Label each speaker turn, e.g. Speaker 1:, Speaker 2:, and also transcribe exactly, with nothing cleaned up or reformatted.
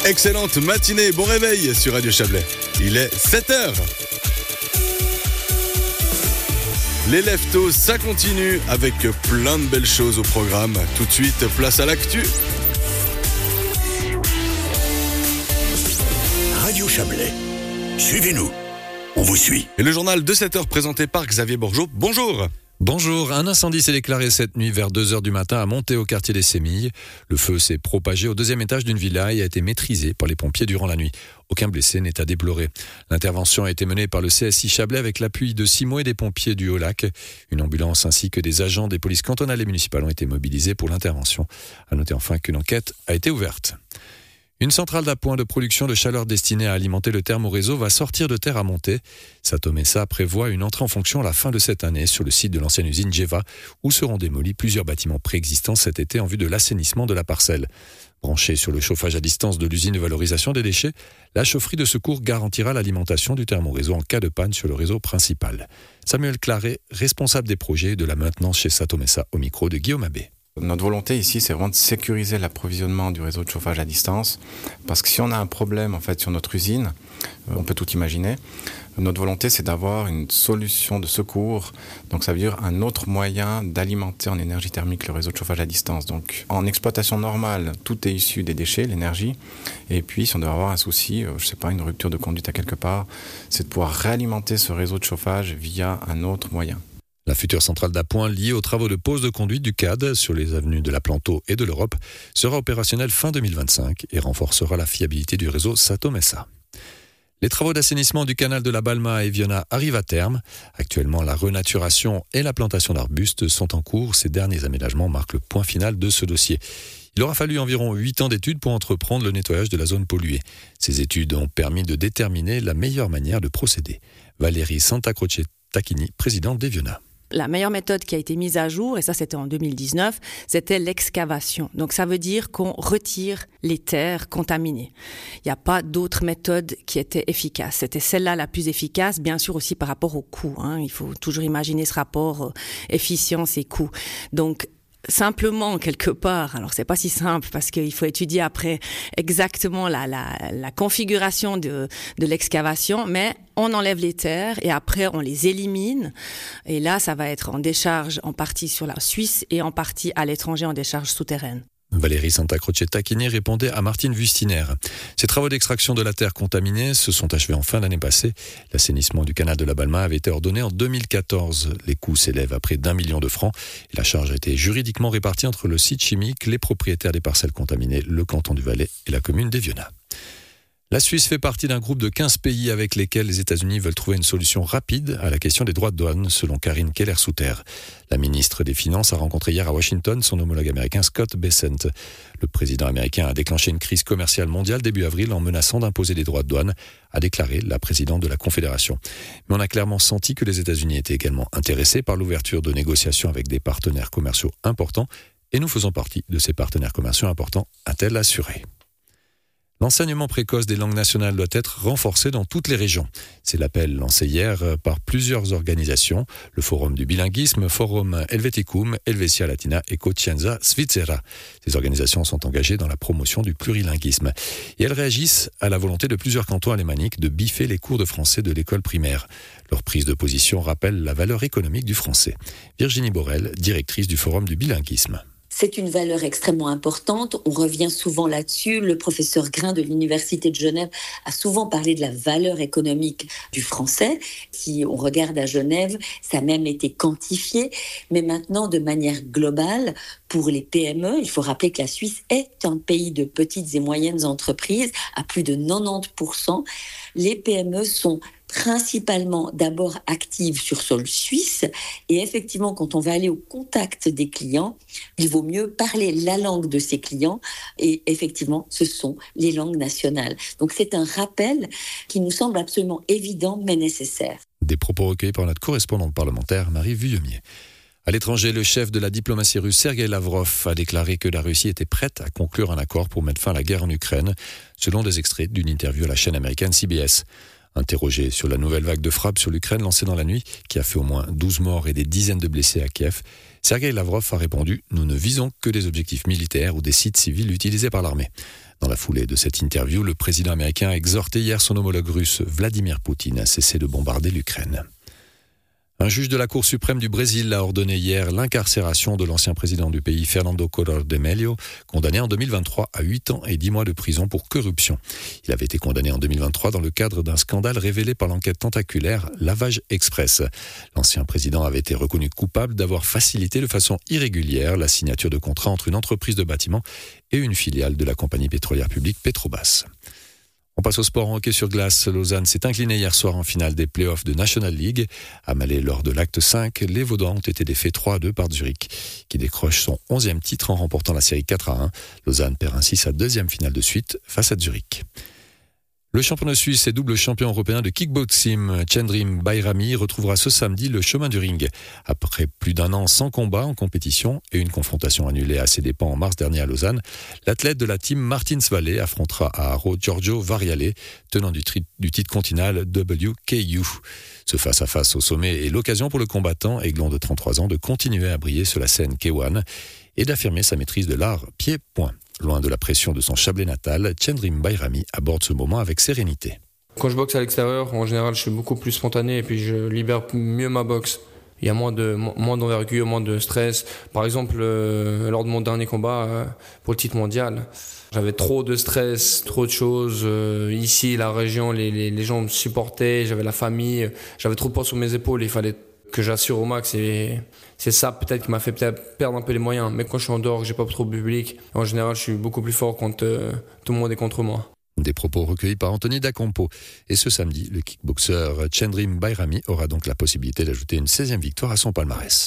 Speaker 1: Excellente matinée, bon réveil sur Radio Chablais. Il est sept heures. Les leftos, ça continue avec plein de belles choses au programme. Tout de suite, place à l'actu.
Speaker 2: Radio Chablais, suivez-nous, on vous suit.
Speaker 1: Et le journal de sept heures présenté par Xavier Bourgeot. Bonjour.
Speaker 3: Bonjour, un incendie s'est déclaré cette nuit vers deux heures du matin à Monté au quartier des Sémilles. Le feu s'est propagé au deuxième étage d'une villa et a été maîtrisé par les pompiers durant la nuit. Aucun blessé n'est à déplorer. L'intervention a été menée par le C S I Chablais avec l'appui de six mots et des pompiers du Haut-Lac. Une ambulance ainsi que des agents des polices cantonales et municipales ont été mobilisés pour l'intervention. À noter enfin qu'une enquête a été ouverte. Une centrale d'appoint de production de chaleur destinée à alimenter le thermoréseau va sortir de terre à Monté. Satomesa prévoit une entrée en fonction à la fin de cette année sur le site de l'ancienne usine Geva, où seront démolis plusieurs bâtiments préexistants cet été en vue de l'assainissement de la parcelle. Branchée sur le chauffage à distance de l'usine de valorisation des déchets, la chaufferie de secours garantira l'alimentation du thermoréseau en cas de panne sur le réseau principal. Samuel Claret, responsable des projets et de la maintenance chez Satomesa, au micro de Guillaume Abbé.
Speaker 4: Notre volonté ici, c'est vraiment de sécuriser l'approvisionnement du réseau de chauffage à distance, parce que si on a un problème en fait sur notre usine, on peut tout imaginer. Notre volonté, c'est d'avoir une solution de secours, donc ça veut dire un autre moyen d'alimenter en énergie thermique le réseau de chauffage à distance. Donc en exploitation normale, tout est issu des déchets, l'énergie, et puis si on doit avoir un souci, je sais pas, une rupture de conduite à quelque part, c'est de pouvoir réalimenter ce réseau de chauffage via un autre moyen.
Speaker 3: La future centrale d'appoint liée aux travaux de pose de conduite du C A D sur les avenues de la Planto et de l'Europe sera opérationnelle fin deux mille vingt-cinq et renforcera la fiabilité du réseau Satomesa. Les travaux d'assainissement du canal de la Balma à Eviona arrivent à terme. Actuellement, la renaturation et la plantation d'arbustes sont en cours. Ces derniers aménagements marquent le point final de ce dossier. Il aura fallu environ huit ans d'études pour entreprendre le nettoyage de la zone polluée. Ces études ont permis de déterminer la meilleure manière de procéder. Valérie Santacroce Tacchini, présidente d'Eviona.
Speaker 5: La meilleure méthode qui a été mise à jour, et ça c'était en deux mille dix-neuf, c'était l'excavation. Donc ça veut dire qu'on retire les terres contaminées. Il n'y a pas d'autre méthode qui était efficace. C'était celle-là la plus efficace, bien sûr aussi par rapport au coût. Hein. Il faut toujours imaginer ce rapport euh, efficience et coût. Donc simplement, quelque part, alors c'est pas si simple parce qu'il faut étudier après exactement la, la, la configuration de, de l'excavation, mais on enlève les terres et après on les élimine. Et là, ça va être en décharge en partie sur la Suisse et en partie à l'étranger en décharge souterraine.
Speaker 3: Valérie Santacroce Tacchini répondait à Martine Wustiner. Ces travaux d'extraction de la terre contaminée se sont achevés en fin d'année passée. L'assainissement du canal de la Balma avait été ordonné en deux mille quatorze. Les coûts s'élèvent à près d'un million de francs. Et la charge a été juridiquement répartie entre le site chimique, les propriétaires des parcelles contaminées, le canton du Valais et la commune d'Eviona. La Suisse fait partie d'un groupe de quinze pays avec lesquels les États-Unis veulent trouver une solution rapide à la question des droits de douane, selon Karine Keller-Souter. La ministre des Finances a rencontré hier à Washington son homologue américain Scott Bessent. Le président américain a déclenché une crise commerciale mondiale début avril en menaçant d'imposer des droits de douane, a déclaré la présidente de la Confédération. Mais on a clairement senti que les États-Unis étaient également intéressés par l'ouverture de négociations avec des partenaires commerciaux importants, et nous faisons partie de ces partenaires commerciaux importants, a-t-elle assuré. L'enseignement précoce des langues nationales doit être renforcé dans toutes les régions. C'est l'appel lancé hier par plusieurs organisations, le Forum du bilinguisme, Forum Helveticum, Helvetia Latina et Coscienza Svizzera. Ces organisations sont engagées dans la promotion du plurilinguisme. Et elles réagissent à la volonté de plusieurs cantons alémaniques de biffer les cours de français de l'école primaire. Leur prise de position rappelle la valeur économique du français. Virginie Borel, directrice du Forum du bilinguisme.
Speaker 6: C'est une valeur extrêmement importante. On revient souvent là-dessus. Le professeur Grain de l'Université de Genève a souvent parlé de la valeur économique du français. Si on regarde à Genève, ça a même été quantifié. Mais maintenant, de manière globale, pour les P M E, il faut rappeler que la Suisse est un pays de petites et moyennes entreprises. À plus de quatre-vingt-dix pour cent, les P M E sont principalement d'abord active sur sol suisse, et effectivement quand on va aller au contact des clients, il vaut mieux parler la langue de ses clients, et effectivement ce sont les langues nationales. Donc c'est un rappel qui nous semble absolument évident mais nécessaire.
Speaker 3: Des propos recueillis par notre correspondante parlementaire Marie Vuillemier. À l'étranger, le chef de la diplomatie russe Sergei Lavrov a déclaré que la Russie était prête à conclure un accord pour mettre fin à la guerre en Ukraine, selon des extraits d'une interview à la chaîne américaine C B S. Interrogé sur la nouvelle vague de frappes sur l'Ukraine lancée dans la nuit, qui a fait au moins douze morts et des dizaines de blessés à Kiev, Sergei Lavrov a répondu « Nous ne visons que des objectifs militaires ou des sites civils utilisés par l'armée ». Dans la foulée de cette interview, le président américain a exhorté hier son homologue russe Vladimir Poutine à cesser de bombarder l'Ukraine. Un juge de la Cour suprême du Brésil a ordonné hier l'incarcération de l'ancien président du pays, Fernando Collor de Mello, condamné en deux mille vingt-trois à huit ans et dix mois de prison pour corruption. Il avait été condamné en deux mille vingt-trois dans le cadre d'un scandale révélé par l'enquête tentaculaire Lavage Express. L'ancien président avait été reconnu coupable d'avoir facilité de façon irrégulière la signature de contrats entre une entreprise de bâtiment et une filiale de la compagnie pétrolière publique Petrobras. On passe au sport en hockey sur glace. Lausanne s'est incliné hier soir en finale des playoffs de National League. À Malais lors de l'acte cinq, les Vaudois ont été défaits trois à deux par Zurich, qui décroche son onzième titre en remportant la série quatre à un. Lausanne perd ainsi sa deuxième finale de suite face à Zurich. Le champion suisse et double champion européen de kickboxing, Chandrim Bayrami, retrouvera ce samedi le chemin du ring. Après plus d'un an sans combat en compétition et une confrontation annulée à ses dépens en mars dernier à Lausanne, l'athlète de la team Martins Valley affrontera à Haro Giorgio Variale, tenant du, tri- du titre continental W K U. Ce face-à-face au sommet est l'occasion pour le combattant, aiglon de trente-trois ans, de continuer à briller sur la scène K un et d'affirmer sa maîtrise de l'art pied-point. Loin de la pression de son Chablais natal, Chandrim Bayrami aborde ce moment avec sérénité.
Speaker 7: Quand je boxe à l'extérieur, en général, je suis beaucoup plus spontané et puis je libère mieux ma boxe. Il y a moins de moins d'envergure, moins de stress. Par exemple, euh, lors de mon dernier combat euh, pour le titre mondial, j'avais trop de stress, trop de choses. Euh, ici, la région, les, les, les gens me supportaient, j'avais la famille, j'avais trop de poids sur mes épaules. Il fallait que j'assure au max et c'est ça peut-être qui m'a fait peut-être perdre un peu les moyens. Mais quand je suis en dehors, que j'ai pas trop de public, en général, je suis beaucoup plus fort quand euh, tout le monde est contre moi.
Speaker 3: Des propos recueillis par Anthony Dacampo. Et ce samedi, le kickboxer Chandrim Bayrami aura donc la possibilité d'ajouter une seizième victoire à son palmarès.